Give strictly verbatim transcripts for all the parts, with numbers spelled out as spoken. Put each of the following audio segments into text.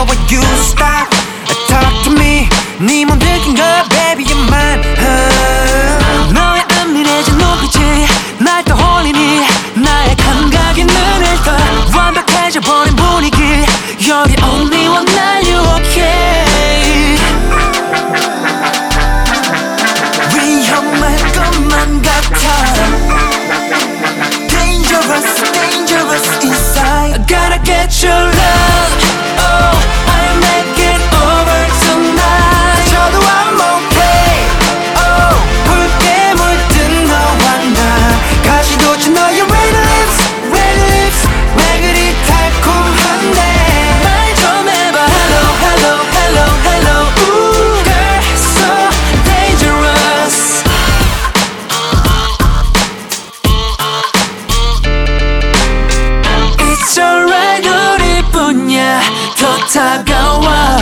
How are you stop? Talk to me 네 몸 들킨 거야 baby you're mine uh. 너의 은밀해진 눈빛이 날 떠올리니 나의 감각이 눈을 떠 완벽해져버린 분위기 You're the only one now you okay 위험할 것만 같아 Dangerous, dangerous inside I gotta get your love Oh, I'll make it over tonight 저도 I'm okay Oh, 붉게 물든 너와 나 가시 돋친 너의 red lips, red lips 왜 그리 달콤한데 말 좀 해봐 Hello, hello, hello, hello Ooh, girl, so dangerous It's alright 우리뿐이야 더 다가와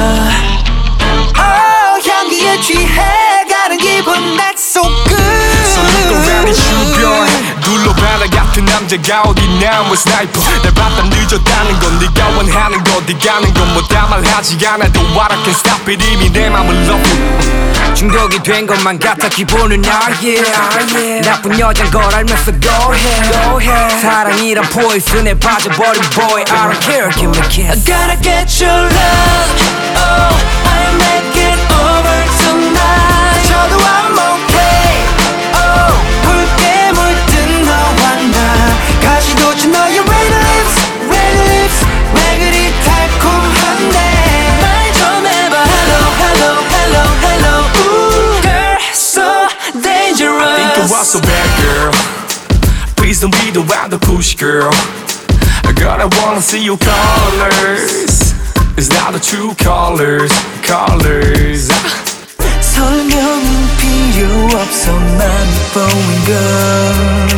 Oh 향기에 취해 가는 기분 That's so good So look around and shoot boy 굴러바라 같은 남자가 어디나 뭐 스나이퍼 날 봤다 늦었다는 건 네가 원하는 거 어디 가는 건 뭐 다 말하지 않아도 What I can stop it 이미 내 맘을 love you 중독이 된 것만 같아 기분은 yeah, yeah. 나쁜 여잔 걸 알면서 go ahead, go ahead. 사랑이란 포이즌에 빠져버린 boy I don't care give me a kiss I gotta get your love Oh I'll make it over tonight 저도 I'm okay Oh 붉게 물든 너와 나 가시 돋친 너의 red lips red lips 왜 그리 달콤한데 말 좀 해봐 Hello hello hello hello Ooh girl so dangerous Think it was so bad girl Please don't be the one to push girl God I wanna see your colors It's not the true colors colors 설명은 필요 없어 맘이 보인 걸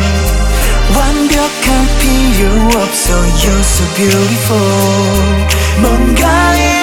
완벽한 필요 없어 You're so beautiful 뭔가에